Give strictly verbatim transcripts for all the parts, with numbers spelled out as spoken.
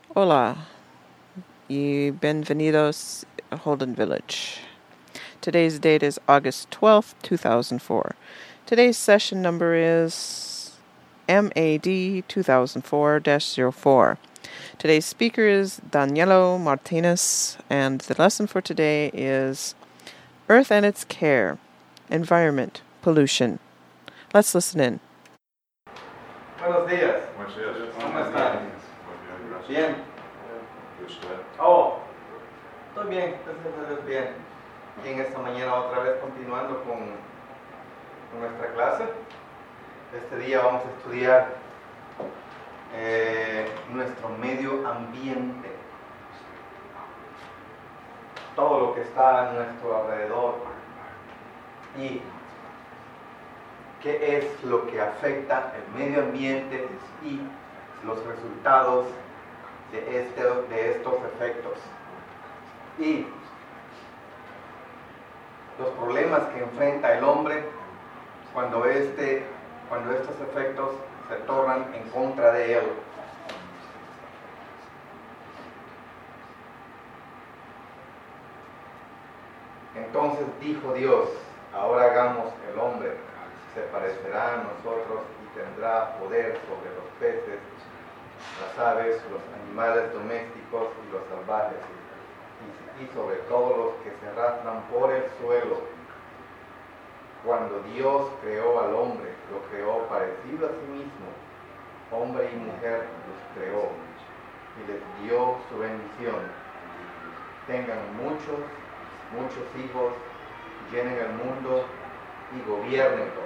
Hola y bienvenidos a Holden Village. Today's date is August twelfth, two thousand four. Today's session number is M A D two thousand four dash zero four. Today's speaker is Danielo Martinez, and the lesson for today is Earth and its Care, Environment, Pollution. Let's listen in. Buenos días. Buenos días. ¿Cómo están? Muy bien, gracias. Bien. ¿Y usted? Oh, estoy bien, gracias a Dios, bien. Aquí en esta mañana otra vez continuando con, con nuestra clase. Este día vamos a estudiar eh, nuestro medio ambiente. Todo lo que está a nuestro alrededor. Y qué es lo que afecta el medio ambiente y los resultados de, este, de estos efectos y los problemas que enfrenta el hombre cuando, este, cuando estos efectos se tornan en contra de él. Entonces dijo Dios, ahora hagamos el hombre, se parecerá a nosotros y tendrá poder sobre los peces, las aves, los animales domésticos y los salvajes, y, y sobre todos los que se arrastran por el suelo. Cuando Dios creó al hombre, lo creó parecido a sí mismo, hombre y mujer los creó, y les dio su bendición. Tengan muchos, muchos hijos, llenen el mundo y gobiernenlo.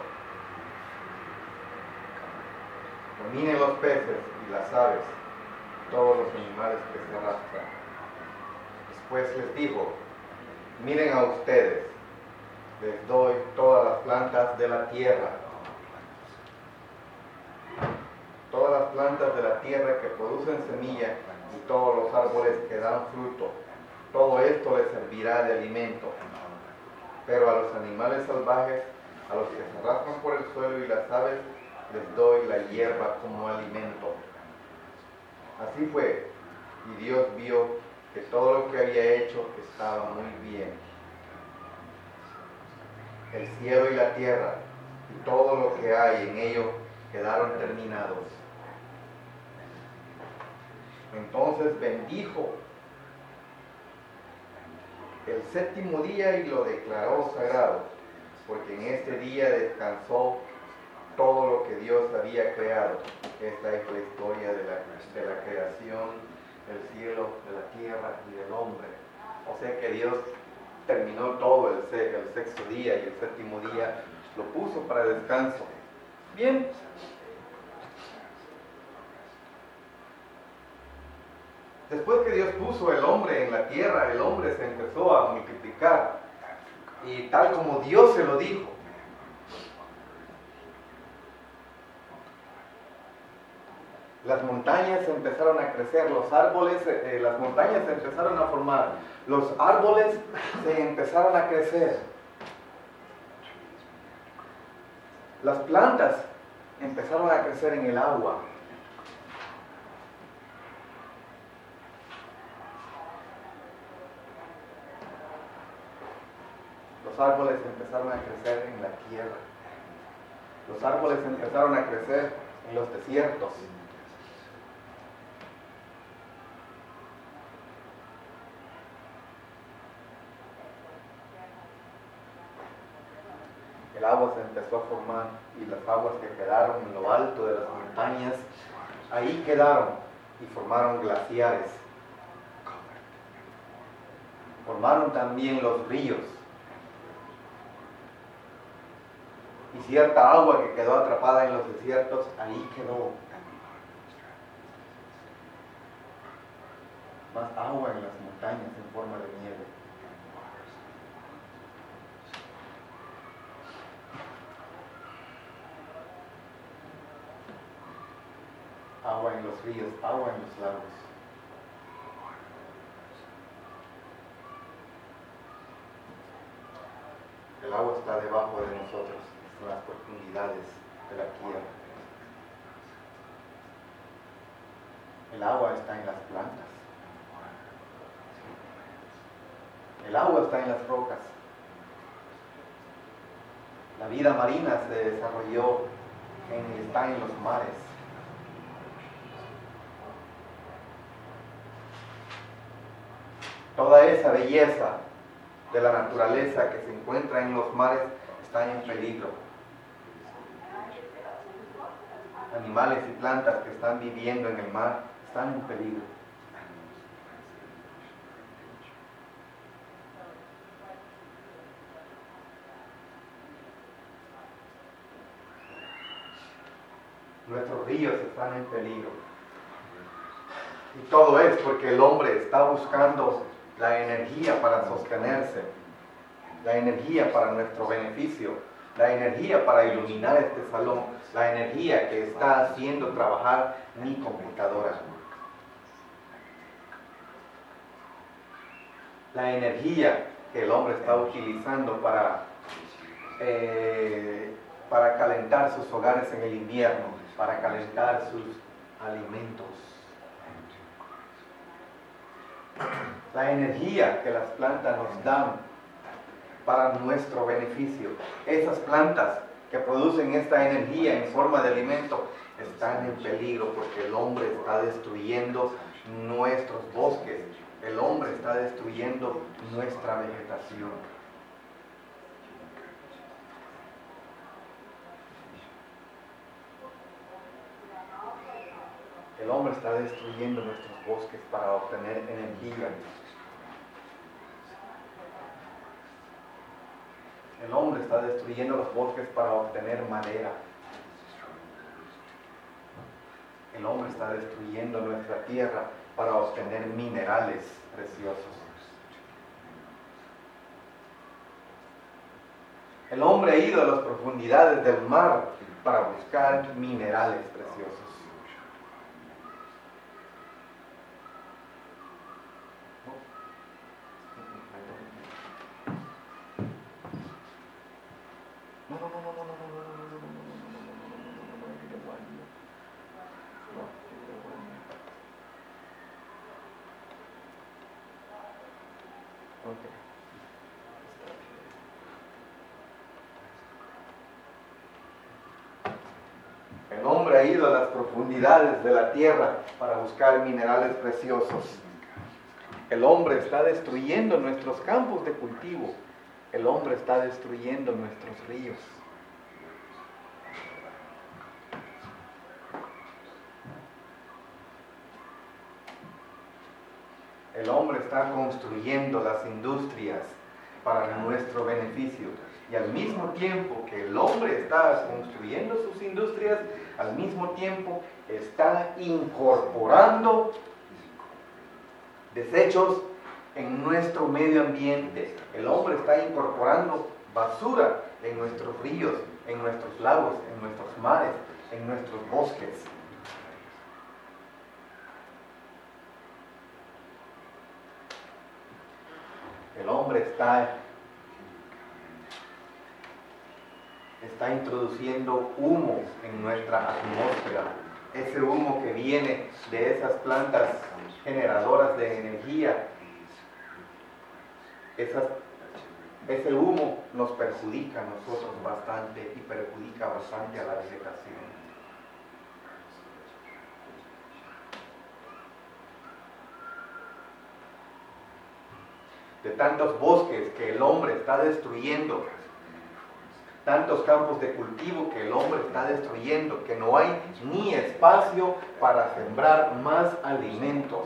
Dominen los peces y las aves, todos los animales que se arrastran. Después les dijo, miren a ustedes, les doy todas las plantas de la tierra, todas las plantas de la tierra que producen semilla y todos los árboles que dan fruto. Todo esto les servirá de alimento. Pero a los animales salvajes, a los que se arrastran por el suelo y las aves, les doy la hierba como alimento. Así fue, y Dios vio que todo lo que había hecho estaba muy bien. El cielo y la tierra y todo lo que hay en ellos quedaron terminados. Entonces bendijo el séptimo día y lo declaró sagrado, porque en este día descansó todo lo que Dios había creado. Esta es la historia de la, de la creación del cielo, de la tierra y del hombre. O sea que Dios terminó todo el, el sexto día y el séptimo día lo puso para descanso. Bien. Después que Dios puso el hombre en la tierra, el hombre se empezó a multiplicar. Y tal como Dios se lo dijo, las montañas empezaron a crecer, los árboles, eh, las montañas se empezaron a formar, los árboles se empezaron a crecer, las plantas empezaron a crecer en el agua, los árboles empezaron a crecer en la tierra, los árboles empezaron a crecer en los desiertos. El agua se empezó a formar y las aguas que quedaron en lo alto de las montañas, ahí quedaron y formaron glaciares. Formaron también los ríos. Y cierta agua que quedó atrapada en los desiertos, ahí quedó. Más agua en las montañas en forma de nieve. Agua en los ríos, agua en los lagos. El agua está debajo de nosotros, en las profundidades de la tierra. El agua está en las plantas. El agua está en las rocas. La vida marina se desarrolló, en, está en los mares. Toda esa belleza de la naturaleza que se encuentra en los mares está en peligro. Animales y plantas que están viviendo en el mar están en peligro. Nuestros ríos están en peligro. Y todo es porque el hombre está buscando la energía para sostenerse, la energía para nuestro beneficio, la energía para iluminar este salón, la energía que está haciendo trabajar mi computadora. La energía que el hombre está utilizando para, eh, para calentar sus hogares en el invierno, para calentar sus alimentos. La energía que las plantas nos dan para nuestro beneficio. Esas plantas que producen esta energía en forma de alimento están en peligro porque el hombre está destruyendo nuestros bosques. El hombre está destruyendo nuestra vegetación. El hombre está destruyendo nuestros bosques para obtener energía. El hombre está destruyendo los bosques para obtener madera. El hombre está destruyendo nuestra tierra para obtener minerales preciosos. El hombre ha ido a las profundidades del mar para buscar minerales preciosos. No, no, no, no, no, no, no, no, no, no, no, no, no, no, no, no, no. El hombre ha ido a las profundidades de la tierra para buscar minerales preciosos. El hombre está destruyendo nuestros campos de cultivo. El hombre está destruyendo nuestros ríos. El hombre está construyendo las industrias para nuestro beneficio. Y al mismo tiempo que el hombre está construyendo sus industrias, al mismo tiempo está incorporando desechos en nuestro medio ambiente. El hombre está incorporando basura en nuestros ríos, en nuestros lagos, en nuestros mares, en nuestros bosques. El hombre está, está introduciendo humo en nuestra atmósfera. Ese humo que viene de esas plantas generadoras de energía. Esas, ese humo nos perjudica a nosotros bastante y perjudica bastante a la vegetación. De tantos bosques que el hombre está destruyendo, tantos campos de cultivo que el hombre está destruyendo, que no hay ni espacio para sembrar más alimentos.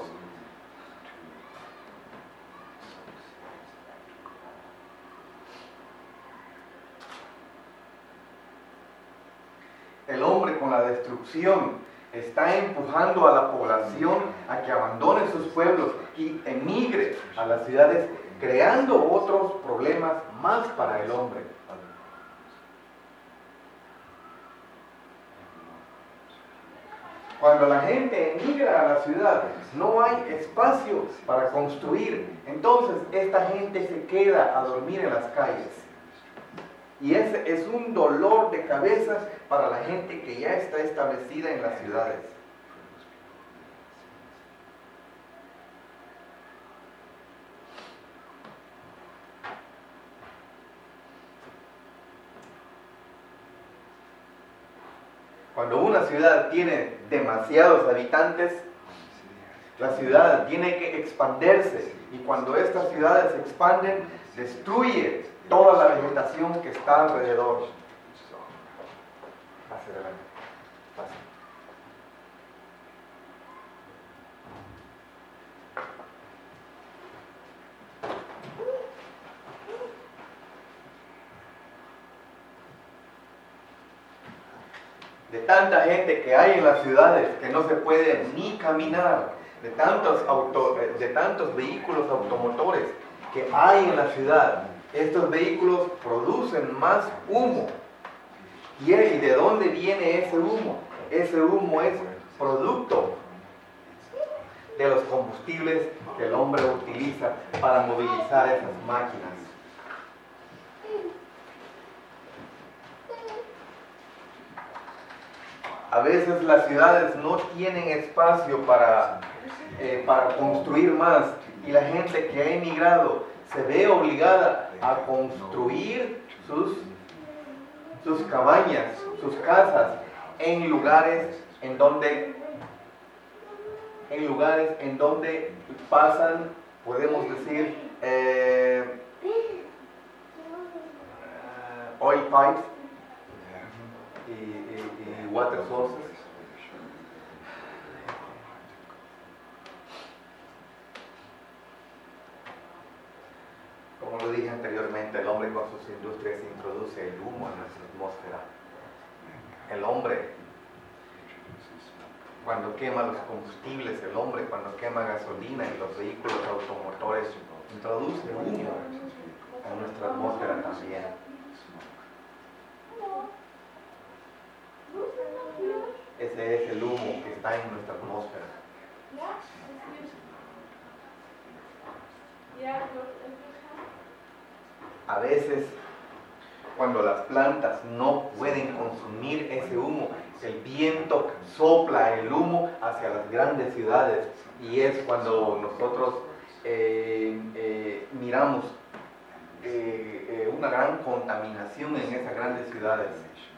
El hombre con la destrucción está empujando a la población a que abandone sus pueblos y emigre a las ciudades, creando otros problemas más para el hombre. Cuando la gente emigra a la ciudad, no hay espacio para construir. Entonces, esta gente se queda a dormir en las calles. Y ese es un dolor de cabeza para la gente que ya está establecida en las ciudades. Cuando una ciudad tiene demasiados habitantes, la ciudad tiene que expandirse. Y cuando estas ciudades se expanden, destruye toda la vegetación que está alrededor. Pase adelante. Pase. De tanta gente que hay en las ciudades que no se puede ni caminar, de tantos, auto, de tantos vehículos automotores que hay en la ciudad, estos vehículos producen más humo. ¿Y de dónde viene ese humo? Ese humo es producto de los combustibles que el hombre utiliza para movilizar esas máquinas. A veces las ciudades no tienen espacio para, eh, para construir más y la gente que ha emigrado se ve obligada a construir sus, sus cabañas, sus casas en lugares en donde, en lugares en donde pasan, podemos decir, eh, oil pipes y, y, y water sources. Como lo dije anteriormente, el hombre con sus industrias introduce el humo en nuestra atmósfera. El hombre, cuando quema los combustibles, el hombre cuando quema gasolina en los vehículos automotores, introduce humo en nuestra atmósfera también. Ese es el humo que está en nuestra atmósfera. A veces, cuando las plantas no pueden consumir ese humo, el viento sopla el humo hacia las grandes ciudades y es cuando nosotros eh, eh, miramos eh, eh, una gran contaminación en esas grandes ciudades.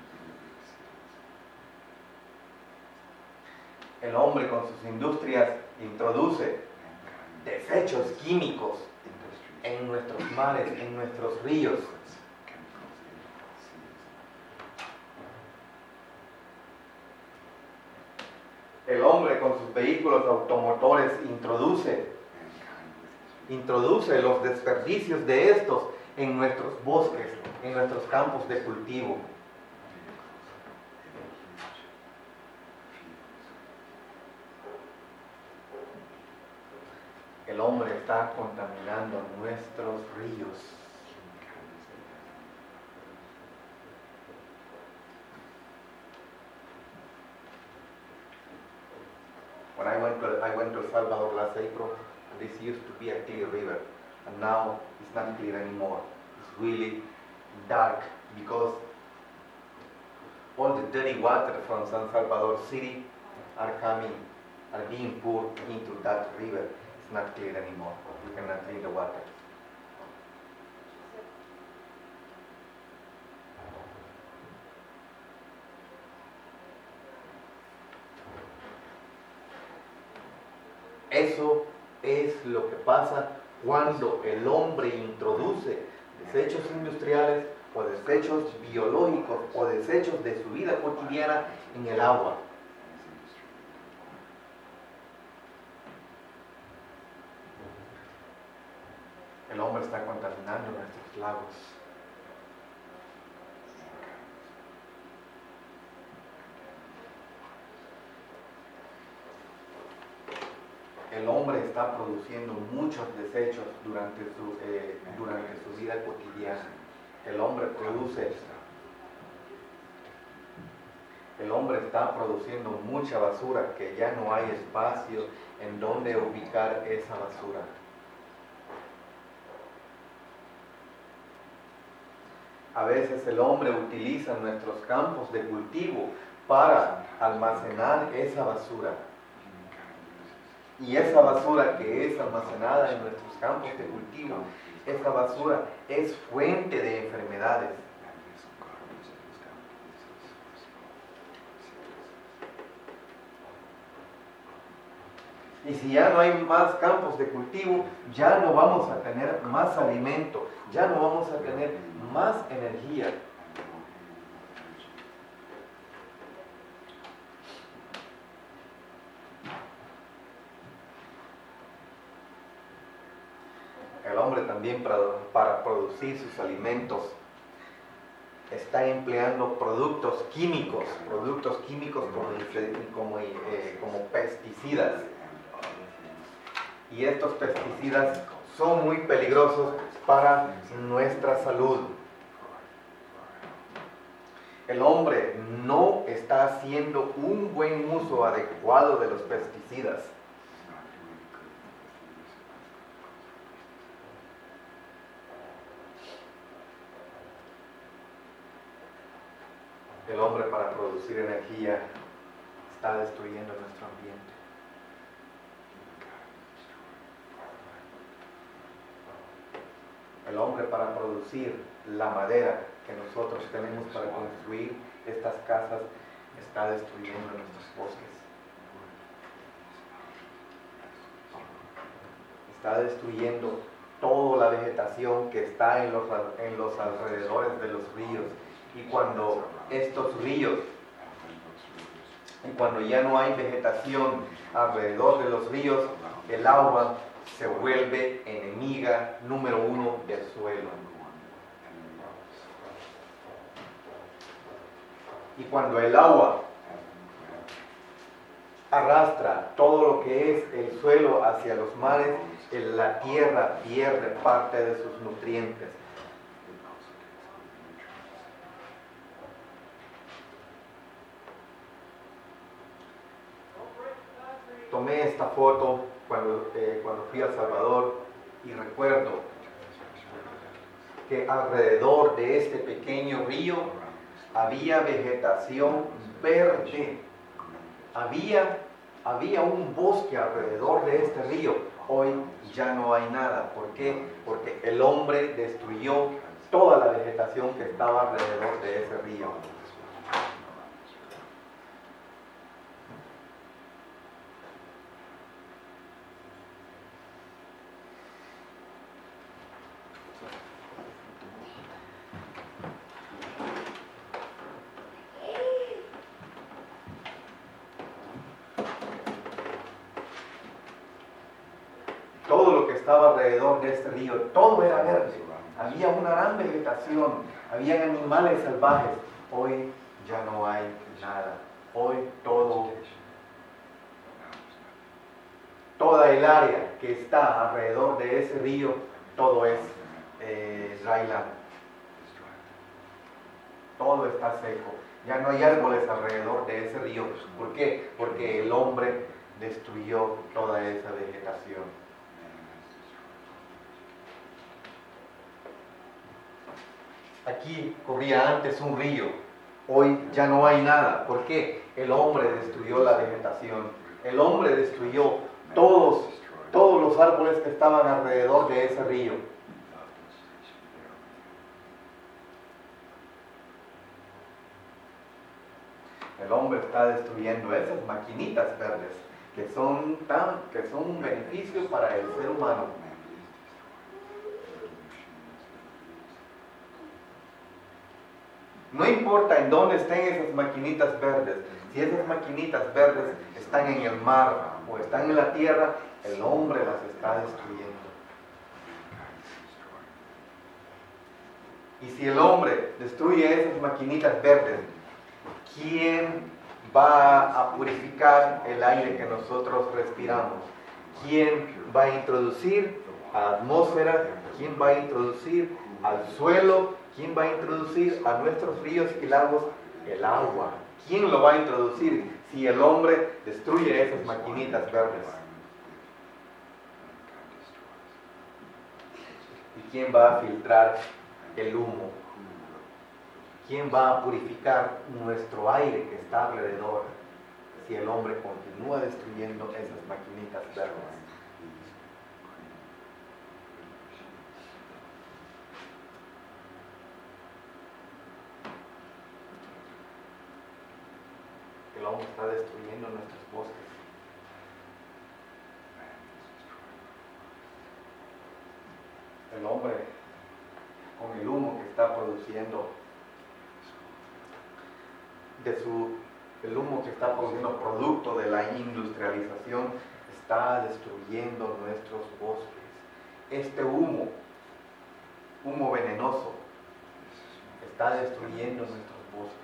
El hombre con sus industrias introduce desechos químicos en nuestros mares, en nuestros ríos. El hombre con sus vehículos automotores introduce, introduce los desperdicios de estos en nuestros bosques, en nuestros campos de cultivo. El hombre está contaminando nuestros ríos. When I went to, I went to El Salvador last April, this used to be a clear river, and now it's not clear anymore. It's really dark because all the dirty water from San Salvador City are coming, are being poured into that river. It's not clear anymore. You cannot drink the water. Eso es lo que pasa cuando el hombre introduce desechos industriales o desechos biológicos o desechos de su vida cotidiana en el agua. El hombre está contaminando nuestros lagos. El hombre está produciendo muchos desechos durante su, eh, durante su vida cotidiana. El hombre produce, el hombre está produciendo mucha basura que ya no hay espacio en donde ubicar esa basura. A veces el hombre utiliza nuestros campos de cultivo para almacenar esa basura. Y esa basura que es almacenada en nuestros campos de cultivo, esa basura es fuente de enfermedades. Y si ya no hay más campos de cultivo, ya no vamos a tener más alimento, ya no vamos a tener más energía. El hombre también para, para producir sus alimentos está empleando productos químicos, productos químicos como, como, eh, como pesticidas. Y estos pesticidas son muy peligrosos para nuestra salud. El hombre no está haciendo un buen uso adecuado de los pesticidas. El hombre para producir energía está destruyendo nuestro ambiente. El hombre para producir la madera que nosotros tenemos para construir estas casas está destruyendo nuestros bosques. Está destruyendo toda la vegetación que está en los, en los alrededores de los ríos. Y cuando estos ríos, y cuando ya no hay vegetación alrededor de los ríos, el agua se vuelve enemiga número uno del suelo. Y cuando el agua arrastra todo lo que es el suelo hacia los mares, la tierra pierde parte de sus nutrientes. Tomé esta foto cuando, eh, cuando fui a El Salvador y recuerdo que alrededor de este pequeño río había vegetación verde. Había, había un bosque alrededor de este río. Hoy ya no hay nada. ¿Por qué? Porque el hombre destruyó toda la vegetación que estaba alrededor de ese río. Todo lo que estaba alrededor de este río, todo era verde. Había una gran vegetación, había animales salvajes. Hoy ya no hay nada. Hoy todo, toda el área que está alrededor de ese río, todo es eh, dryland. Todo está seco. Ya no hay árboles alrededor de ese río. ¿Por qué? Porque el hombre destruyó toda esa vegetación. Aquí corría antes un río, hoy ya no hay nada. ¿Por qué? El hombre destruyó la vegetación. El hombre destruyó todos, todos los árboles que estaban alrededor de ese río. El hombre está destruyendo esas maquinitas verdes que son, tan, que son un beneficio para el ser humano. No importa en dónde estén esas maquinitas verdes, si esas maquinitas verdes están en el mar o están en la tierra, el hombre las está destruyendo. Y si el hombre destruye esas maquinitas verdes, ¿quién va a purificar el aire que nosotros respiramos? ¿Quién va a introducir a la atmósfera? ¿Quién va a introducir al suelo? ¿Quién va a introducir a nuestros ríos y lagos el agua? ¿Quién lo va a introducir si el hombre destruye esas maquinitas verdes? ¿Y quién va a filtrar el humo? ¿Quién va a purificar nuestro aire que está alrededor si el hombre continúa destruyendo esas maquinitas verdes? El hombre está destruyendo nuestros bosques. el hombre, con el humo que está produciendo, de su, el humo que está produciendo producto de la industrialización, está destruyendo nuestros bosques. Este humo, humo venenoso, está destruyendo nuestros bosques.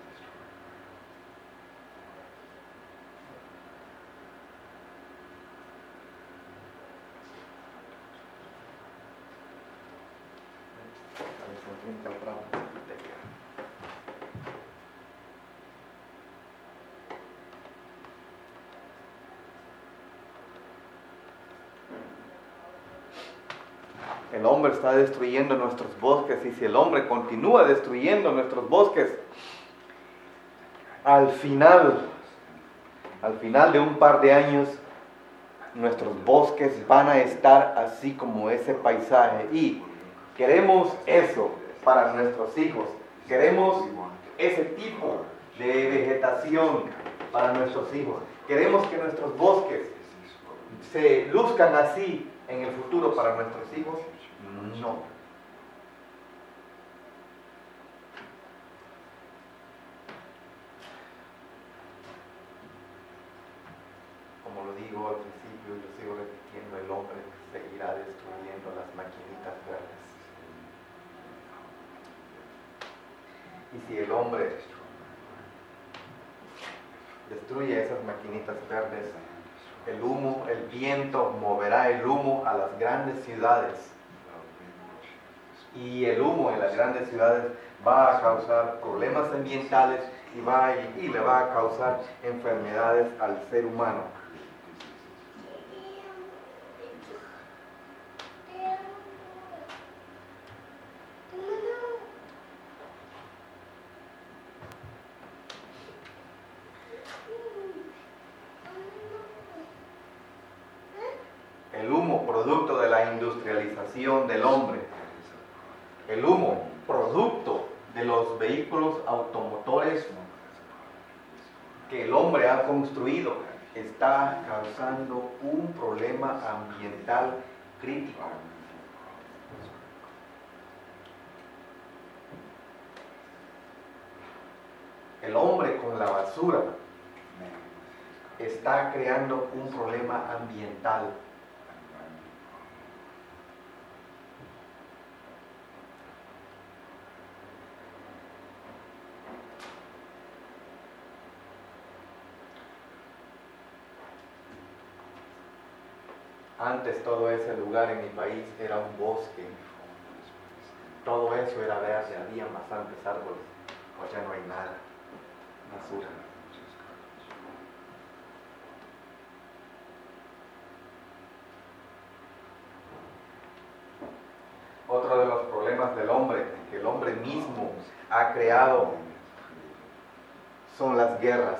El hombre está destruyendo nuestros bosques, y si el hombre continúa destruyendo nuestros bosques, al final, al final de un par de años, nuestros bosques van a estar así como ese paisaje. Y queremos eso para nuestros hijos. Queremos ese tipo de vegetación para nuestros hijos. Queremos que nuestros bosques se luzcan así en el futuro para nuestros hijos. No. Como lo digo al principio, yo sigo repitiendo, el hombre seguirá destruyendo las maquinitas verdes. Y si el hombre destruye esas maquinitas verdes, el humo, el viento moverá el humo a las grandes ciudades. Y el humo en las grandes ciudades va a causar problemas ambientales y, va a, y le va a causar enfermedades al ser humano. El humo, producto de la industrialización del hombre. El humo, producto de los vehículos automotores que el hombre ha construido, está causando un problema ambiental crítico. El hombre con la basura está creando un problema ambiental. Antes todo ese lugar en mi país era un bosque. Todo eso era verde, había bastantes árboles. Hoy ya no hay nada. Basura. Otro de los problemas del hombre, que el hombre mismo ha creado, son las guerras.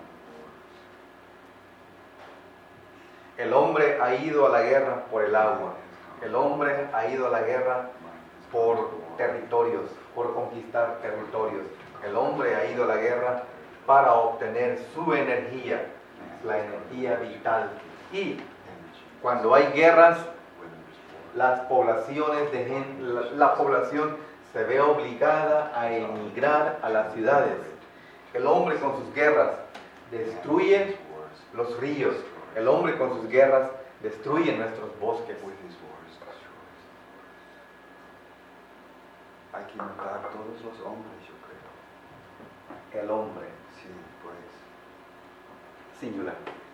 El hombre ha ido a la guerra por el agua. El hombre ha ido a la guerra por territorios, por conquistar territorios. El hombre ha ido a la guerra para obtener su energía, la energía vital. Y cuando hay guerras, las poblaciones de gente, la, la población se ve obligada a emigrar a las ciudades. El hombre con sus guerras destruye los ríos. El hombre con sus guerras destruye nuestros bosques. Hay que matar a todos los hombres, yo creo. El hombre. Sí, pues. Singular.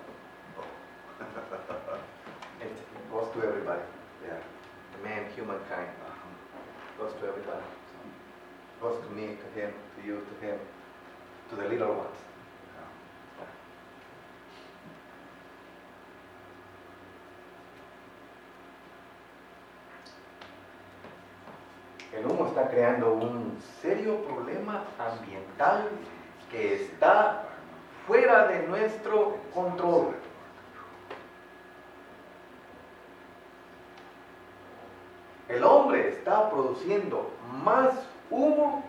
It goes to everybody. Yeah. The man, humankind. Uh-huh. Goes to everybody. Goes to me, to him, to you, to him, to the little ones. El humo está creando un serio problema ambiental que está fuera de nuestro control. El hombre está produciendo más humo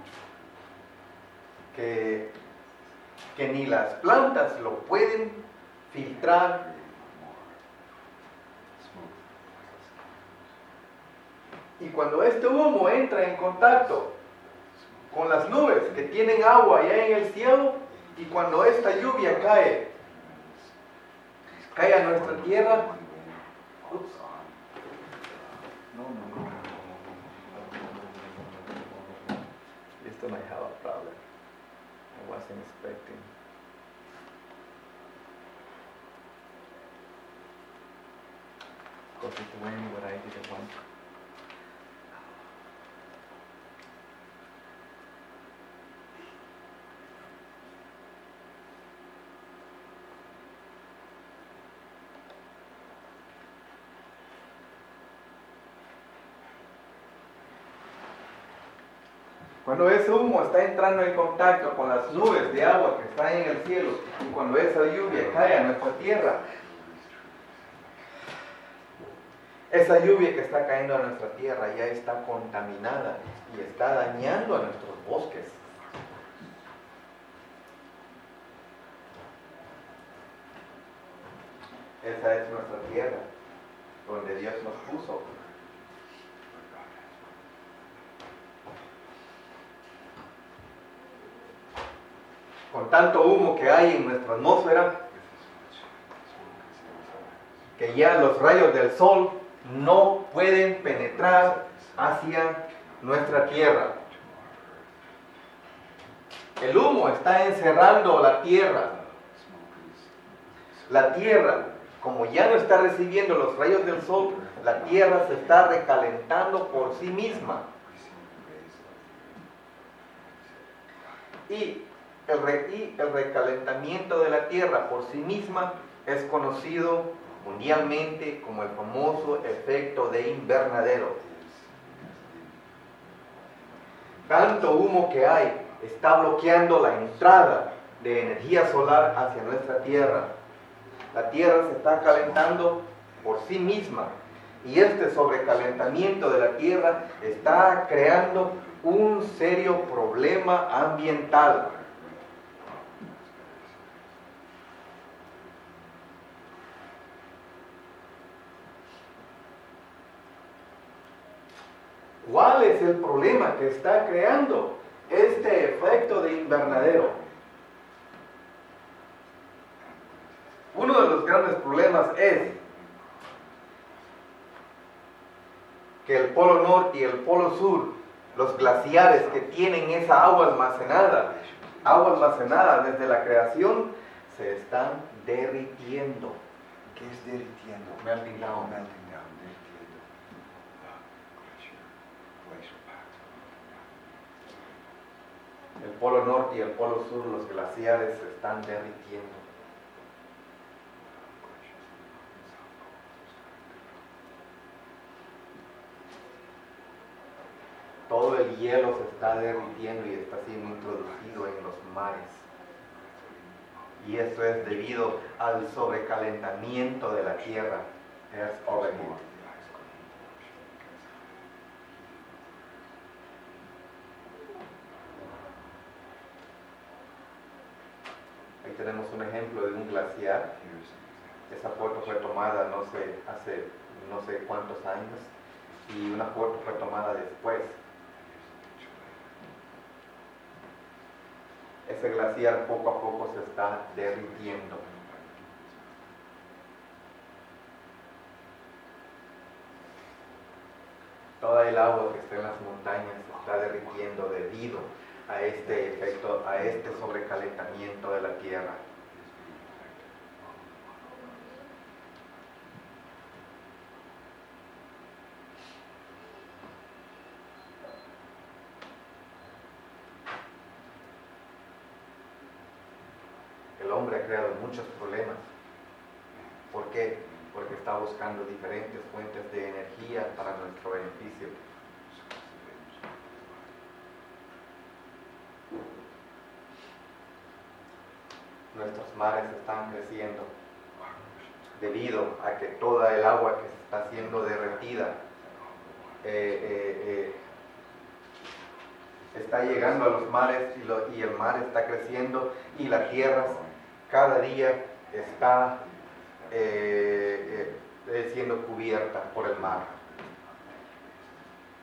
que, que ni las plantas lo pueden filtrar. Y cuando este humo entra en contacto con las nubes que tienen agua allá en el cielo, y cuando esta lluvia cae, cae a nuestra tierra, ups, No, no, no, no, esto might have a problem. I wasn't expecting. Because it's when what I didn't want. Cuando ese humo está entrando en contacto con las nubes de agua que están en el cielo, y cuando esa lluvia cae a nuestra tierra, esa lluvia que está cayendo a nuestra tierra ya está contaminada y está dañando a nuestros bosques. Esa es nuestra tierra, donde Dios nos puso. Con tanto humo que hay en nuestra atmósfera, que ya los rayos del sol no pueden penetrar hacia nuestra tierra. El humo está encerrando la tierra. La tierra, como ya no está recibiendo los rayos del sol, la tierra se está recalentando por sí misma. Y el, re, y el recalentamiento de la tierra por sí misma es conocido mundialmente como el famoso efecto de invernadero. Tanto humo que hay está bloqueando la entrada de energía solar hacia nuestra tierra. La tierra se está calentando por sí misma y este sobrecalentamiento de la tierra está creando un serio problema ambiental. ¿Cuál es el problema que está creando este efecto de invernadero? Uno de los grandes problemas es que el polo norte y el polo sur, los glaciares que tienen esa agua almacenada, agua almacenada desde la creación, se están derritiendo. ¿Qué es derritiendo? Melting down. Melting down, derritiendo. Glacier, glacier pack. El polo norte y el polo sur, los glaciares se están derritiendo. Todo el hielo se está derritiendo y está siendo introducido en los mares. Y esto es debido al sobrecalentamiento de la tierra. Earth overheat. Ahí tenemos un ejemplo de un glaciar. Esa foto fue tomada no sé, hace no sé cuántos años y una foto fue tomada después. Ese glaciar poco a poco se está derritiendo. Toda el agua que está en las montañas se está derritiendo debido a este efecto, a este sobrecalentamiento de la tierra. El hombre ha creado muchos problemas. ¿Por qué? Porque está buscando diferentes fuentes de energía para nuestro beneficio. Nuestros mares están creciendo debido a que toda el agua que se está siendo derretida eh, eh, eh, está llegando a los mares y, lo, y el mar está creciendo y la tierra cada día está eh, eh, siendo cubierta por el mar.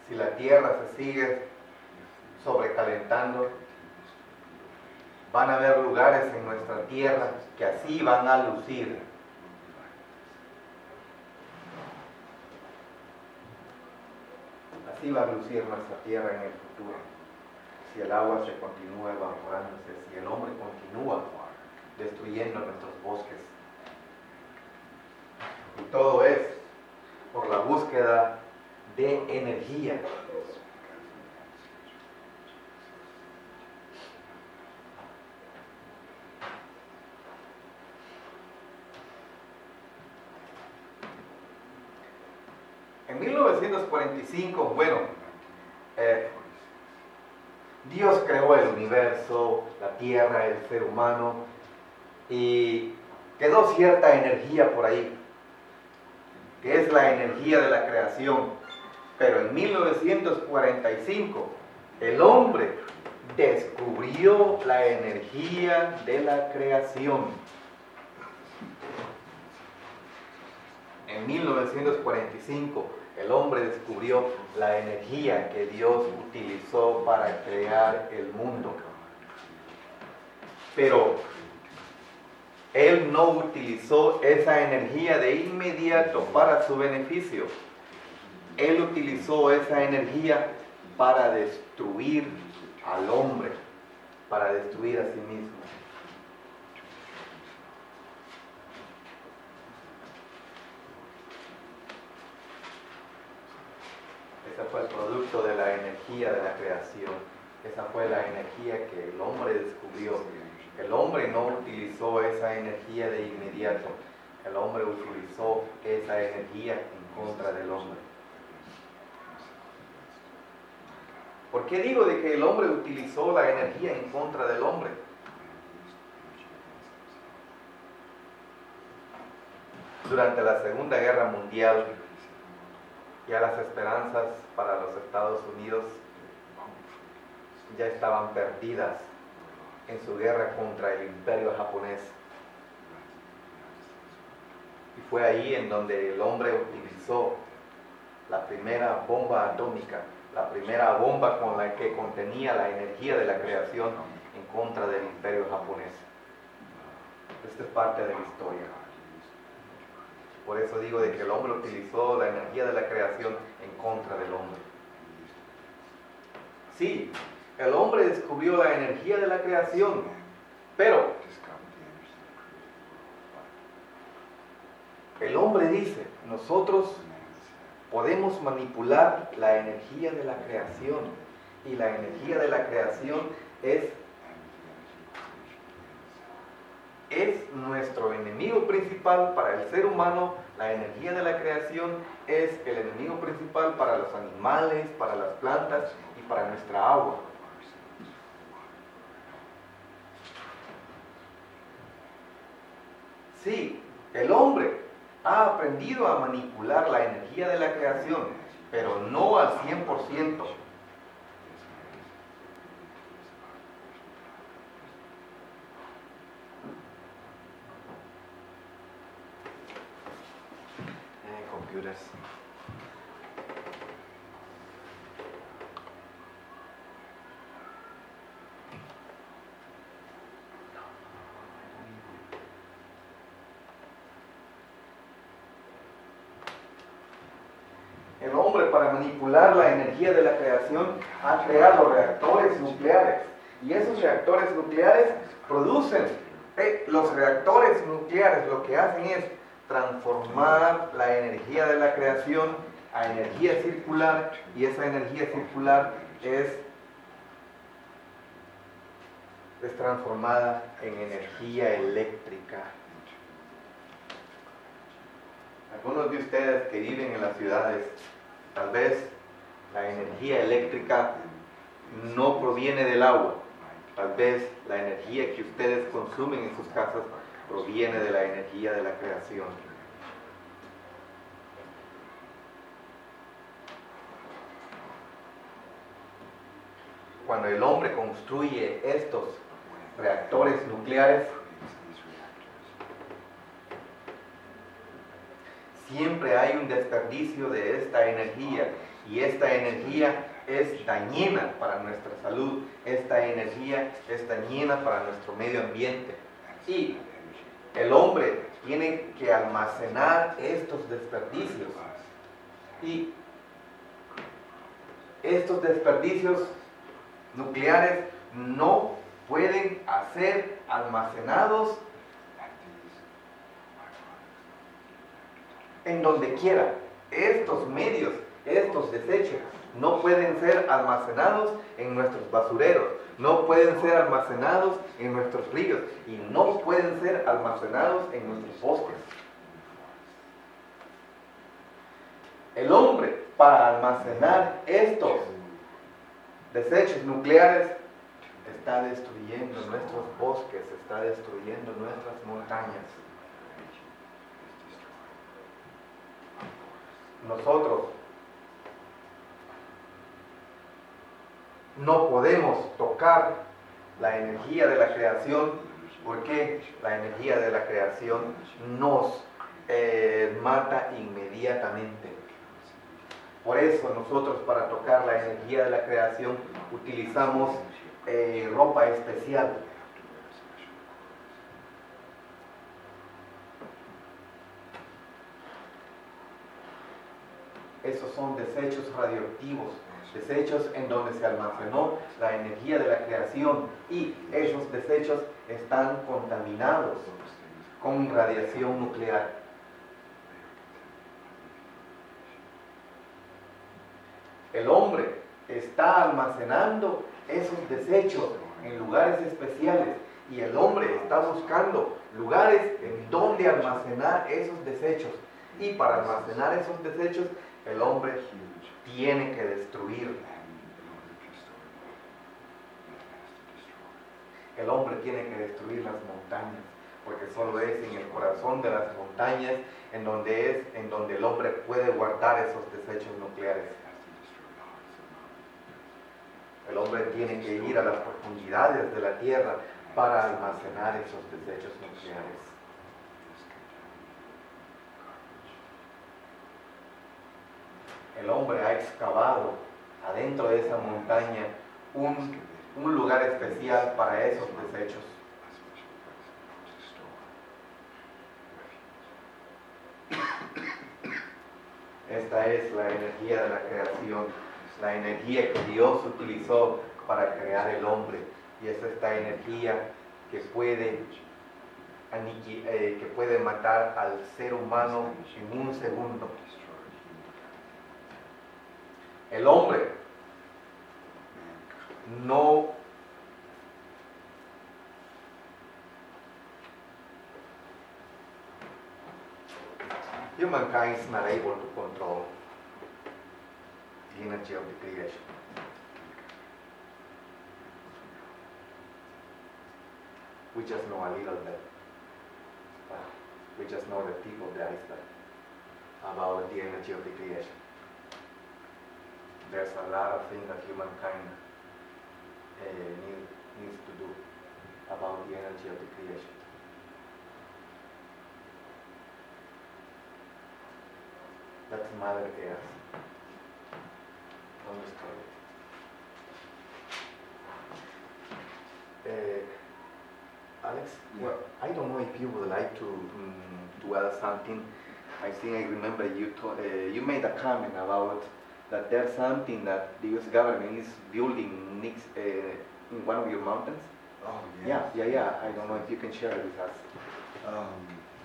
si la tierra se sigue sobrecalentando, van a haber lugares en nuestra tierra que así van a lucir. Así va a lucir nuestra tierra en el futuro. Si el agua se continúa evaporándose, si el hombre continúa destruyendo nuestros bosques. Y todo es por la búsqueda de energía. En mil novecientos cuarenta y cinco, bueno, eh, Dios creó el universo, la tierra, el ser humano, y quedó cierta energía por ahí, que es la energía de la creación. Pero en mil novecientos cuarenta y cinco, el hombre descubrió la energía de la creación. En mil novecientos cuarenta y cinco, el hombre descubrió la energía que Dios utilizó para crear el mundo. Pero él no utilizó esa energía de inmediato para su beneficio. Él utilizó esa energía para destruir al hombre, para destruir a sí mismo. Ese fue el producto de la energía de la creación. Esa fue la energía que el hombre descubrió. El hombre no utilizó esa energía de inmediato. El hombre utilizó esa energía en contra del hombre. ¿Por qué digo de que el hombre utilizó la energía en contra del hombre? Durante la Segunda Guerra Mundial, ya las esperanzas para los Estados Unidos ya estaban perdidas en su guerra contra el imperio japonés. Y fue ahí en donde el hombre utilizó la primera bomba atómica, la primera bomba con la que contenía la energía de la creación en contra del imperio japonés. Esta es parte de la historia. Por eso digo de que el hombre utilizó la energía de la creación en contra del hombre. Sí, el hombre descubrió la energía de la creación, pero el hombre dice, nosotros podemos manipular la energía de la creación, y la energía de la creación es es nuestro enemigo principal para el ser humano. La energía de la creación es el enemigo principal para los animales, para las plantas y para nuestra agua. Sí, el hombre ha aprendido a manipular la energía de la creación, pero no al cien por ciento. Computers. El hombre, para manipular la energía de la creación, ha creado reactores nucleares, y esos reactores nucleares producen, eh, los reactores nucleares lo que hacen es transformar la energía de la creación a energía circular, y esa energía circular es, es transformada en energía eléctrica. Algunos de ustedes que viven en las ciudades, tal vez la energía eléctrica no proviene del agua, tal vez la energía que ustedes consumen en sus casas proviene de la energía de la creación. Cuando el hombre construye estos reactores nucleares, siempre hay un desperdicio de esta energía, Y esta energía es dañina para nuestra salud, esta energía es dañina para nuestro medio ambiente. Y el hombre tiene que almacenar estos desperdicios. Y estos desperdicios nucleares no pueden ser almacenados en donde quiera. Estos medios, estos desechos, no pueden ser almacenados en nuestros basureros, no pueden ser almacenados en nuestros ríos y no pueden ser almacenados en nuestros bosques. El hombre, para almacenar estos desechos nucleares, está destruyendo nuestros bosques, está destruyendo nuestras montañas. Nosotros no podemos tocar la energía de la creación porque la energía de la creación nos eh, mata inmediatamente. Por eso nosotros para tocar la energía de la creación utilizamos eh, ropa especial. Esos son desechos radioactivos, desechos en donde se almacenó la energía de la creación y esos desechos están contaminados con radiación nuclear. El hombre está almacenando esos desechos en lugares especiales y el hombre está buscando lugares en donde almacenar esos desechos. Y para almacenar esos desechos, el hombre tiene que destruir. El hombre tiene que destruir las montañas, porque solo es en el corazón de las montañas en donde es, en donde el hombre puede guardar esos desechos nucleares. El hombre tiene que ir a las profundidades de la tierra para almacenar esos desechos nucleares. El hombre ha excavado adentro de esa montaña un, un lugar especial para esos desechos. Esta es la energía de la creación, la energía que Dios utilizó para crear el hombre. Y es esta energía que puede, aniqui- eh, que puede matar al ser humano en un segundo. El hombre no humankind is not able to control the energy of the creation. We just know a little bit. Uh, we just know the tip of the iceberg about the energy of the creation. There's a lot of things that humankind uh, need, needs to do about the energy of the creation. That's Mother Earth. Don't destroy it. Uh, Alex, well, I don't know if you would like to um, to add something. I think I remember you to, uh, you made a comment about that there's something that the U S government is building next, uh, in one of your mountains. Oh, yeah. Yeah, yeah, yeah. I don't know if you can share it with us. Um,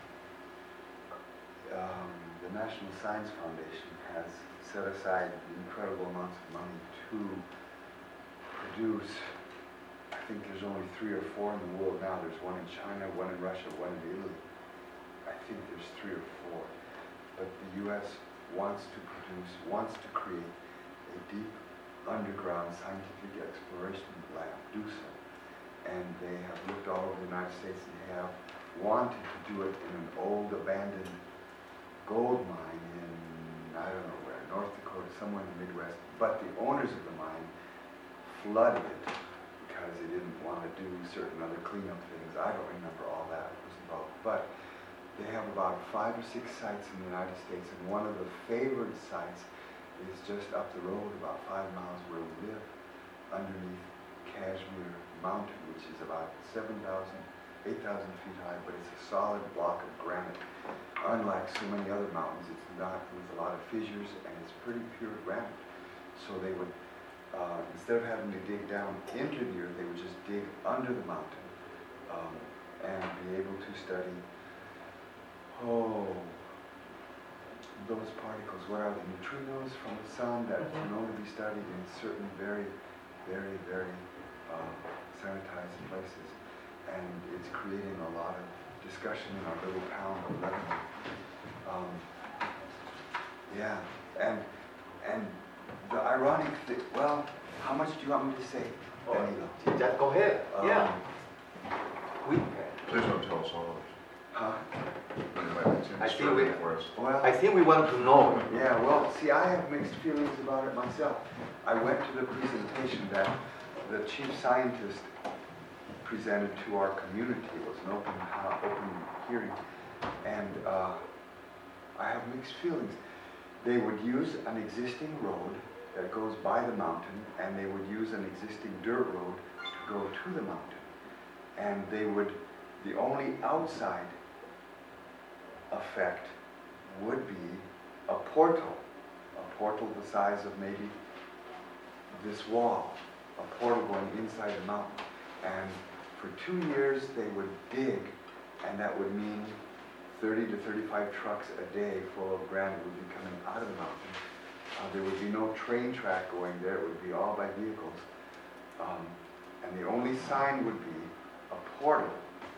um, the National Science Foundation has set aside incredible amounts of money to produce, I think there's only three or four in the world now. There's one in China, one in Russia, one in Italy. I think there's three or four. But the U S wants to produce, wants to create a deep underground scientific exploration lab, do so. And they have looked all over the United States and they have wanted to do it in an old abandoned gold mine in, I don't know where, North Dakota, somewhere in the Midwest. But the owners of the mine flooded it because they didn't want to do certain other cleanup things. I don't remember all that was involved. But they have about five or six sites in the United States, and one of the favored sites is just up the road, about five miles where we live, underneath Cashmere Mountain, which is about seven thousand, eight thousand feet high, but it's a solid block of granite. Unlike so many other mountains, it's not with a lot of fissures, and it's pretty pure granite. So they would, uh, instead of having to dig down into the earth, they would just dig under the mountain um, and be able to study, oh, those particles. What are the neutrinos from the sun that Mhm. can only be studied in certain very, very, very uh, sanitized places. And it's creating a lot of discussion in our little town of Lebanon. Um, yeah, and and the ironic thing, well, how much do you want me to say, Oh, Danilo? just go ahead. Um, Yeah. We, Please don't tell us all of Huh? it. It might be too I think we- disturbing for us. Well, I think we want to know. yeah, well, see, I have mixed feelings about it myself. I went to the presentation that the chief scientist presented to our community. It was an open, uh, open hearing, and uh, I have mixed feelings. They would use an existing road that goes by the mountain, and they would use an existing dirt road to go to the mountain. And they would, the only outside effect would be a portal, a portal the size of maybe this wall, a portal going inside the mountain. And for two years they would dig, and that would mean thirty to thirty-five trucks a day full of granite would be coming out of the mountain. Uh, there would be no train track going there, it would be all by vehicles. Um, and the only sign would be a portal.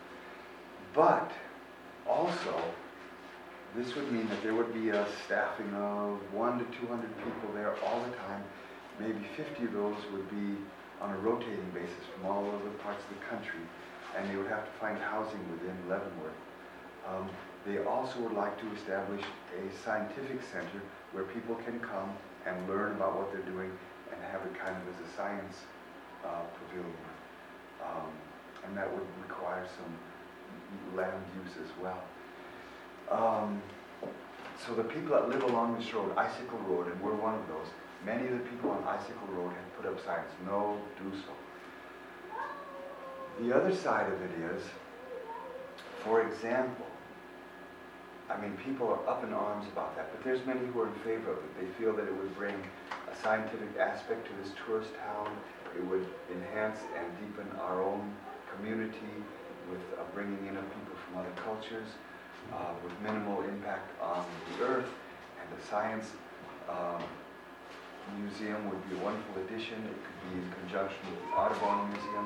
But also, this would mean that there would be a staffing of one to two hundred people there all the time. Maybe fifty of those would be on a rotating basis from all over parts of the country, and they would have to find housing within Leavenworth. Um, they also would like to establish a scientific center where people can come and learn about what they're doing and have it kind of as a science uh, pavilion. Um, and that would require some land use as well. Um, so the people that live along this road, Icicle Road, and we're one of those, many of the people on Icicle Road have put up signs, no, do so. The other side of it is, for example, I mean, people are up in arms about that, but there's many who are in favor of it. They feel that it would bring a scientific aspect to this tourist town. It would enhance and deepen our own community with uh, bringing in of people from other cultures, uh, with minimal impact on the earth, and the science um, museum would be a wonderful addition. It could be in conjunction with the Audubon Museum.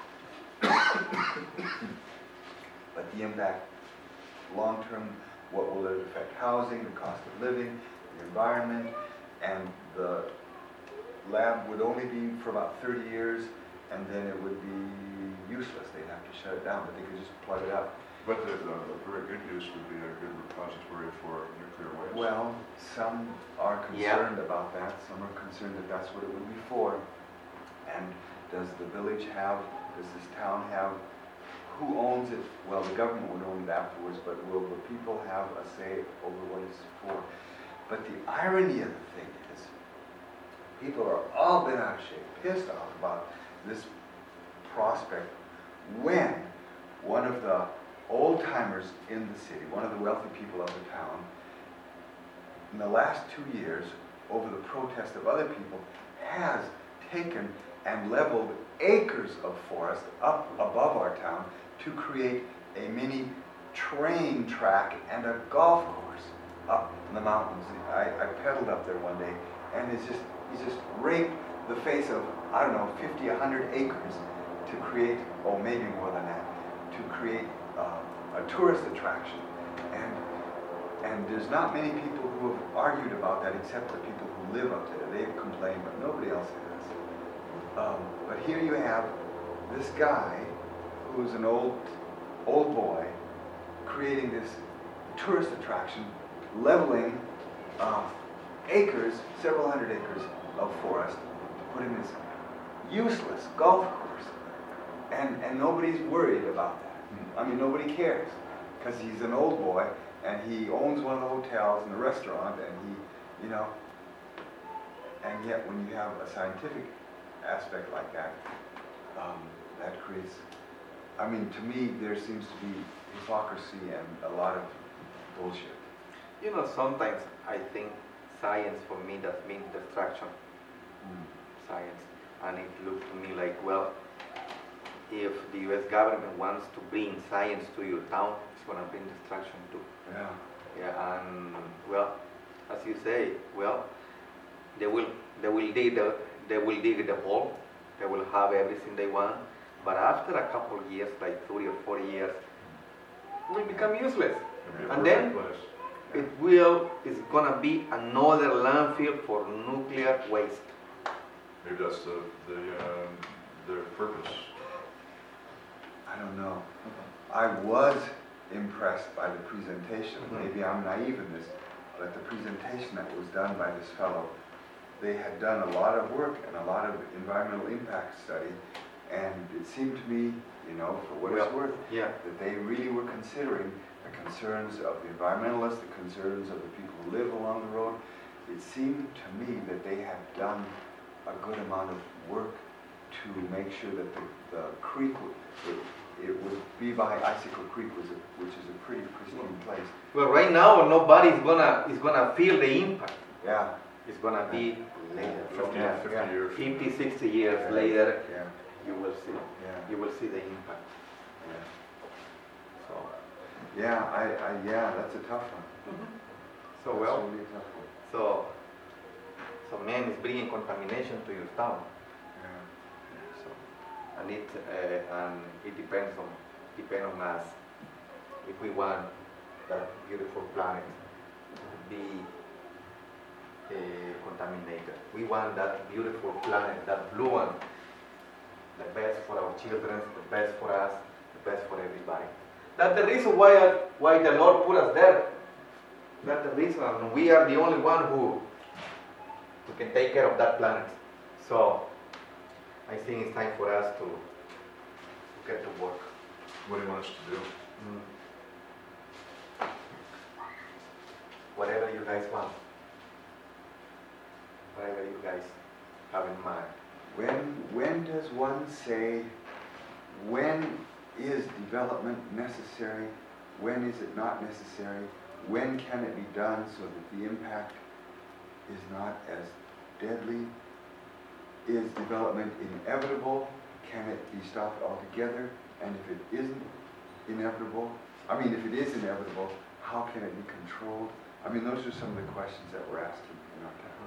But the impact, long-term, what will it affect housing, the cost of living, the environment, and the lab would only be for about thirty years, and then it would be useless. They'd have to shut it down, but they could just plug it up. But the, the, the very good use would be a good repository for nuclear waste. Well, some are Yeah. concerned about that. Some are concerned that that's what it would be for. And does the village have, does this town have, who owns it? Well, the government would own it afterwards, but will the people have a say over what it's for? But the irony of the thing is, people are all bent out of shape, pissed off about this prospect, when one of the old-timers in the city, one of the wealthy people of the town, in the last two years, over the protest of other people, has taken and leveled acres of forest up above our town to create a mini train track and a golf course up in the mountains. I, I pedaled up there one day, and it's just, he's just raped the face of, I don't know, fifty, a hundred acres to create, oh, maybe more than that, to create uh, a tourist attraction. And and there's not many people who have argued about that except the people who live up there. They've complained, but nobody else has. Um, but here you have this guy who's an old, old boy creating this tourist attraction, leveling uh, acres, several hundred acres of forest to put in this useless golf course. And, and nobody's worried about that. I mean, nobody cares, because he's an old boy and he owns one of the hotels and the restaurant, and he, you know, and yet when you have a scientific aspect like that, um, that creates, I mean, to me, there seems to be hypocrisy and a lot of bullshit. You know, sometimes I think science for me that means destruction. Mm. Science. And it looks to me like, well, if the U S government wants to bring science to your town, it's going to bring destruction too. Yeah. Yeah, and well, as you say, well, they will they will dig the they will dig the hole, they will have everything they want, but after a couple of years, like three or four years, it will become useless. It'd be a And perfect then place. it will it's gonna be another landfill for nuclear waste. Maybe that's the, the, um, their purpose. I don't know. I was impressed by the presentation. Mhm. Maybe I'm naive in this, but the presentation that was done by this fellow, they had done a lot of work and a lot of environmental impact study, and it seemed to me, you know, for what it's Well, worth, Yeah. that they really were considering the concerns of the environmentalists, the concerns of the people who live along the road. It seemed to me that they had done a good amount of work to make sure that the, the creek, would, it, it would be by Icicle Creek, was a, which is a pretty pristine place. Well, right now nobody's gonna is gonna feel the impact. Yeah, It's gonna be later, Fifty, Yeah, fifty yeah. years. fifty, sixty years Yeah. later, yeah, you will see. yeah, You will see the impact. yeah. So, Yeah, I, I, yeah, that's a tough one. so That's well, really a tough one. so, so man is bringing contamination to your town. Yeah. So, and it uh, and it depends on depend on us if we want that beautiful planet to be uh, contaminated. We want that beautiful planet, that blue one, the best for our children, the best for us, the best for everybody. That's the reason why why the Lord put us there. That's the reason, and we are the only one who who can take care of that planet. So I think it's time for us to, to get to work. What do you want us to do? Whatever you guys want. Whatever you guys have in mind. When, when does one say, when is development necessary? When is it not necessary? When can it be done so that the impact is not as deadly? Is development inevitable? Can it be stopped altogether? And if it isn't inevitable, I mean, if it is inevitable, how can it be controlled? I mean, those are some of the questions that we're asking in our town.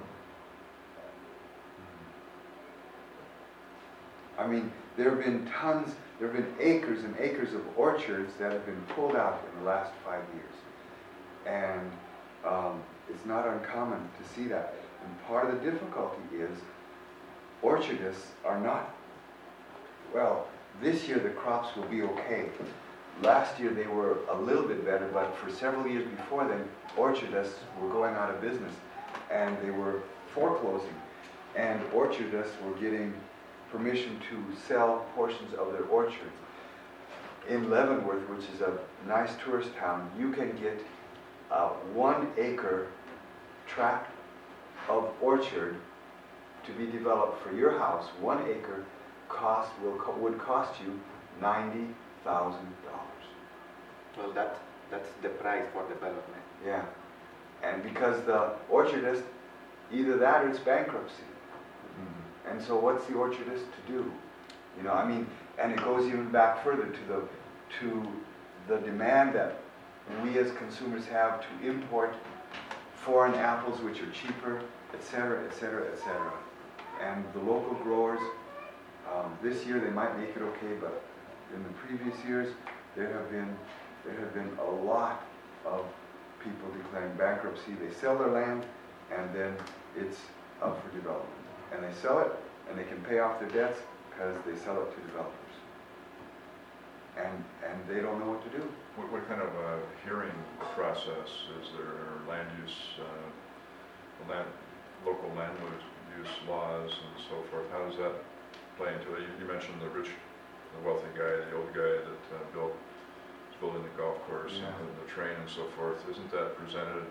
I mean, there have been tons, there have been acres and acres of orchards that have been pulled out in the last five years. And um, it's not uncommon to see that. And part of the difficulty is orchardists are not, well, this year the crops will be okay. Last year they were a little bit better, but for several years before then, orchardists were going out of business and they were foreclosing. And orchardists were getting permission to sell portions of their orchards. In Leavenworth, which is a nice tourist town, you can get a one acre tract of orchard to be developed for your house. One acre cost will co- would cost you ninety thousand dollars. Well, that that's the price for development. Yeah, and because the orchardist, either that or it's bankruptcy. And so what's the orchardist to do? You know, I mean, and it goes even back further to the to the demand that we as consumers have to import foreign apples which are cheaper, et cetera, et cetera, et cetera. And the local growers, um, this year they might make it okay, but in the previous years there have been there have been a lot of people declaring bankruptcy. They sell their land and then it's up for development. And they sell it, and they can pay off their debts because they sell it to developers. And and they don't know what to do. What, what kind of a hearing process is there, land use, uh, land, local land use laws and so forth? How does that play into it? You, you mentioned the rich, the wealthy guy, the old guy that uh, built, was building the golf course Yeah. and the, the train and so forth. Isn't that presented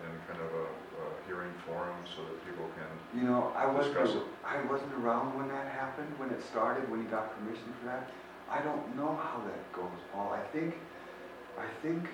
in kind of a, a hearing forum so that people can, You know, I wasn't, Discuss it. I wasn't around when that happened, when it started, when he got permission for that. I don't know how that goes, Paul. I think, I think,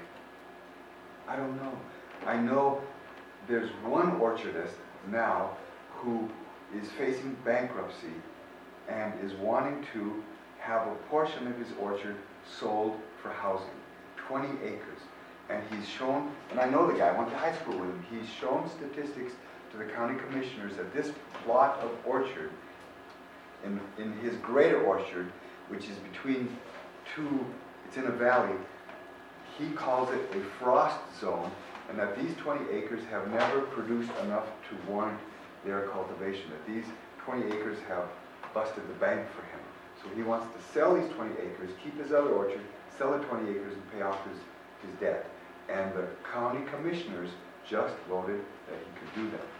I don't know. I know there's one orchardist now who is facing bankruptcy and is wanting to have a portion of his orchard sold for housing, twenty acres. And he's shown, and I know the guy, I went to high school with him, he's shown statistics to the county commissioners that this plot of orchard, in, in his greater orchard, which is between two, it's in a valley, he calls it a frost zone, and that these twenty acres have never produced enough to warrant their cultivation, that these twenty acres have busted the bank for him. So he wants to sell these twenty acres, keep his other orchard, sell the twenty acres and pay off his, his debt. And the county commissioners just voted that he could do that.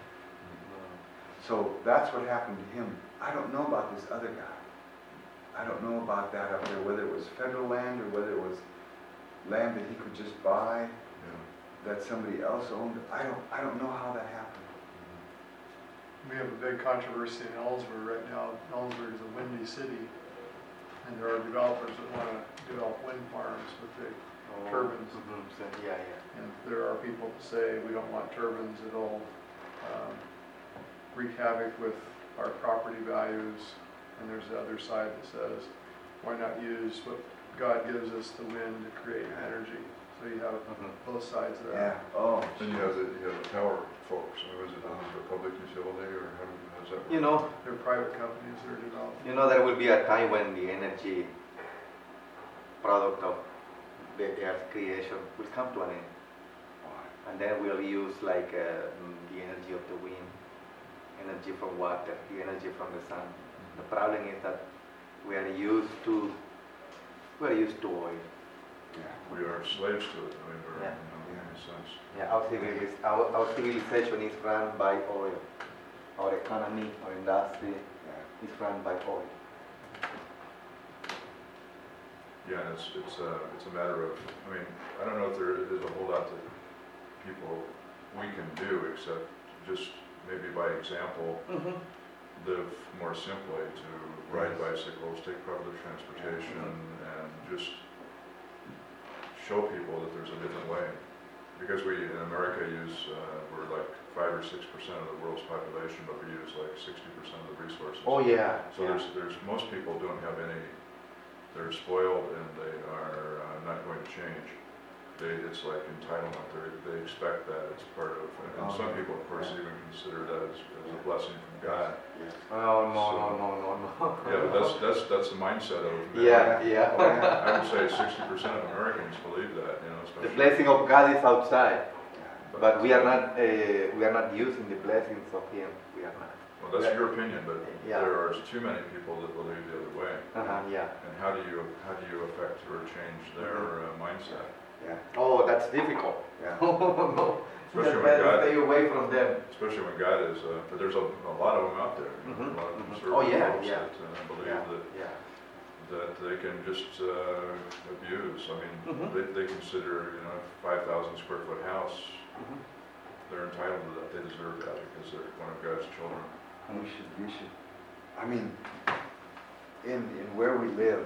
So that's what happened to him. I don't know about this other guy. I don't know about that up there, whether it was federal land or whether it was land that he could just buy, yeah. that somebody else owned. I don't, I don't know how that happened. We have a big controversy in Ellsworth right now. Ellsworth is a windy city, and there are developers that want to develop wind farms with big turbines. Mm-hmm. So, yeah, yeah. And there are people that say we don't want turbines, it'll um, wreak havoc with our property values. And there's the other side that says, why not use what God gives us, the wind, to create energy? So you have Mhm. both sides of Yeah, that. oh. Then you have the, you have the tower folks, or is it a public utility, or how, how does that work? You know, They're private companies that are developing. you know, there will be a time when the energy product of the Earth creation will come to an end, and then we'll use like uh, mm, the energy of the wind, energy from water, the energy from the sun. The problem is that we are used to we are used to oil. Yeah. We are slaves to it, I mean, we're, Yeah. you know, in a sense. Yeah, our, civilis our, our civilization is run by oil. Our economy, our industry Yeah. is run by oil. Yeah, and it's, it's a, it's a matter of, I mean, I don't know if there is a whole lot that people, we can do, except just maybe by example, Mm-hmm. live more simply, to ride bicycles, take public transportation, and just show people that there's a different way. Because we, in America, use, uh, we're like five or six percent of the world's population, but we use like sixty percent of the resources. Oh yeah. So yeah. there's, there's, most people don't have any, they're spoiled and they are uh, not going to change. They, it's like entitlement, they they expect that, it's part of, and Oh, some people, of course, yeah. even consider that as, as a blessing from God. Yes. Oh no So- no no no no. Yeah, but that's, that's, that's the mindset of. Yeah yeah. Oh, yeah. I would say sixty percent of Americans believe that, you know, The especially. blessing of God is outside, Yeah. but we are not uh, we are not using the blessings of Him. We are not. Well, that's your opinion, but Yeah. there are too many people that believe the other way. Uh-huh, yeah. And how do you, how do you affect or change their uh, mindset? Yeah. Oh, that's difficult. Yeah. Oh no. Especially It's when better God- stay away from them. Especially when God is, uh, but there's a, a lot of them out there. you know, Mhm, A lot of mhm. conservative Oh, yeah, folks yeah. that uh, believe Yeah. that, Yeah. that they can just uh, abuse. I mean, Mhm. they, they consider, you know, a five thousand square foot house, Mhm. they're entitled to that, they deserve that because they're one of God's children. We should, we should, I mean, in, in where we live,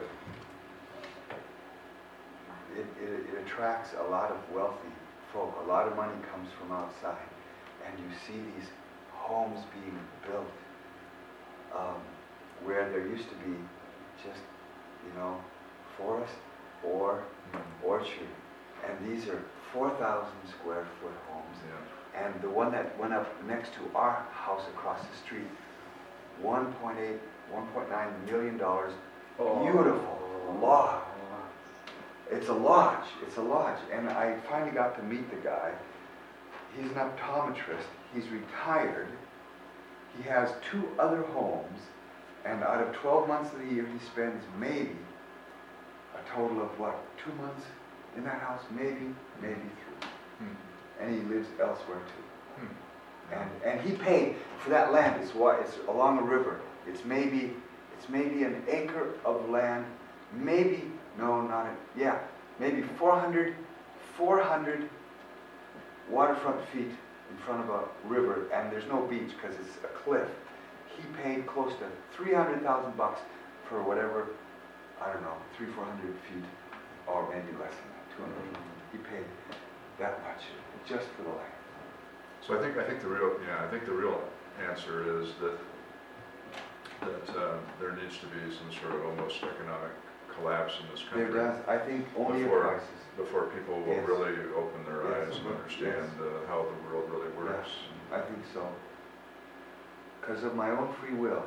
it, it, it attracts a lot of wealthy folk. A lot of money comes from outside. And you see these homes being built um, where there used to be just, you know, forest or orchard. And these are four thousand square foot homes. Yeah. And the one that went up next to our house across the street, one point eight, one point nine million dollars. Beautiful lodge. It's a lodge. It's a lodge. And I finally got to meet the guy. He's an optometrist. He's retired. He has two other homes. And out of twelve months of the year, he spends maybe a total of what, two months in that house? Maybe, maybe three. Hmm. And he lives elsewhere too. Hmm. And and he paid for that land. It's what it's along a river. It's maybe it's maybe an acre of land. Maybe no, not a, yeah, maybe four hundred, four hundred waterfront feet in front of a river, and there's no beach because it's a cliff. He paid close to three hundred thousand bucks for whatever, I don't know, three, four hundred feet, or maybe less than that, two hundred. He paid that much just for the land. So I think, I think the real, yeah, I think the real answer is that, that um, there needs to be some sort of almost economic collapse in this country. There does, I think, only a Before- crisis. Before people will Yes. really open their Yes. eyes and understand uh, how the world really works. I think so. Because of my own free will,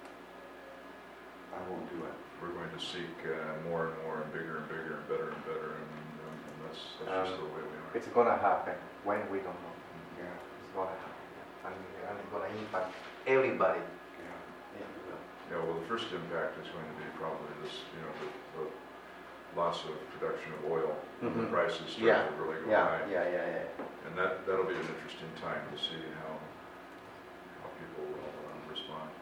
I won't do it. We're going to seek uh, more and more and bigger and bigger and better and better, and, and, and that's, that's just Um, the way we are. It's gonna happen when we don't know. Yeah, It's gonna happen. And, and it's gonna impact everybody. yeah. Yeah, it will. Yeah, well, the first impact is going to be probably this, you know, the, the loss of production of oil, when the Mhm. prices start Yeah, to really go Yeah, high. yeah, yeah, yeah. And that, that'll be an interesting time to see how, how people will um, respond.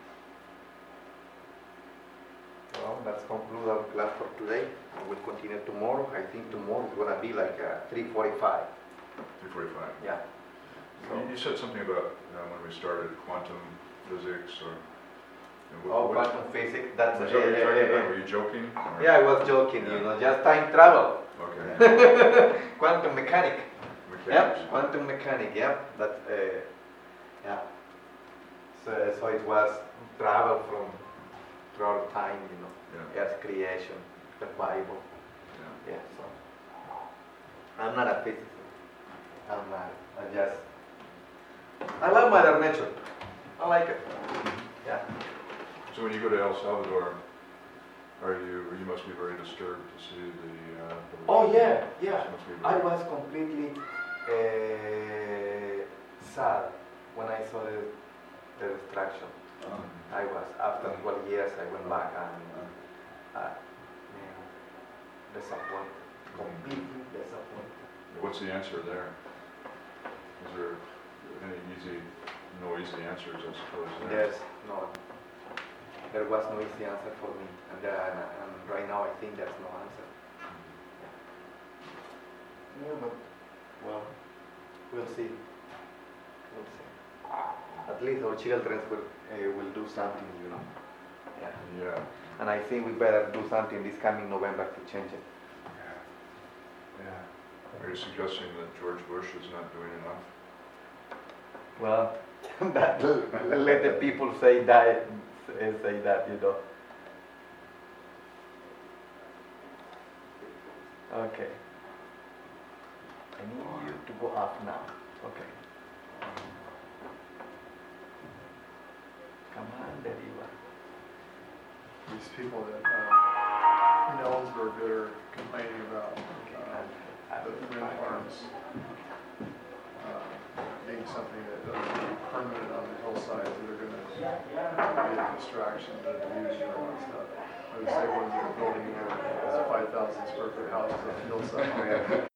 Well, let's conclude our class for today. We will continue tomorrow. I think tomorrow is gonna be like uh, three forty-five. two forty-five. Yeah. So, You, you said something about, uh, when we started, quantum physics, or... and what- oh, what- quantum physics, that's... Was uh, that what you're talking uh, about? uh, Were you joking? or- yeah, I was joking, Yeah. you know, just time travel. Okay. Quantum mechanic. Mechanics. Yep, quantum mechanic, yeah. That, uh, yeah. So, so it was travel from throughout time, you know, Yeah, Earth creation, the Bible. yeah. Yeah, so I'm not a physicist. I'm not. I just I love Mother Nature. I like it. Yeah. So when you go to El Salvador, are you, you must be very disturbed to see the... Uh, the Oh yeah, yeah. Must be I very- was completely uh, sad when I saw the, the destruction. Um, I was after twelve years. I went back and uh, man, disappointed. Completely disappointed. What's the answer there? Is there any easy, no easy answers, I suppose, there? There's no, there was no easy answer for me, and, there, and, and right now I think there's no answer. Yeah, but well, we'll see. We'll see. At least our children will uh, will do something, you know. Yeah. Yeah. And I think we better do something this coming November to change it. Yeah. Yeah. Are you suggesting that George Bush is not doing enough? Well, that, let the people say that, say that, you know. Okay. I need you to go off now. Okay. Come on, Deriva. These people that, uh, in Ellensburg that are complaining about uh, the wind farms uh, being something that doesn't be permanent on the hillsides that are going to be a distraction to the views and all that stuff. I would say ones that are building uh, five thousand square foot houses on the hillside.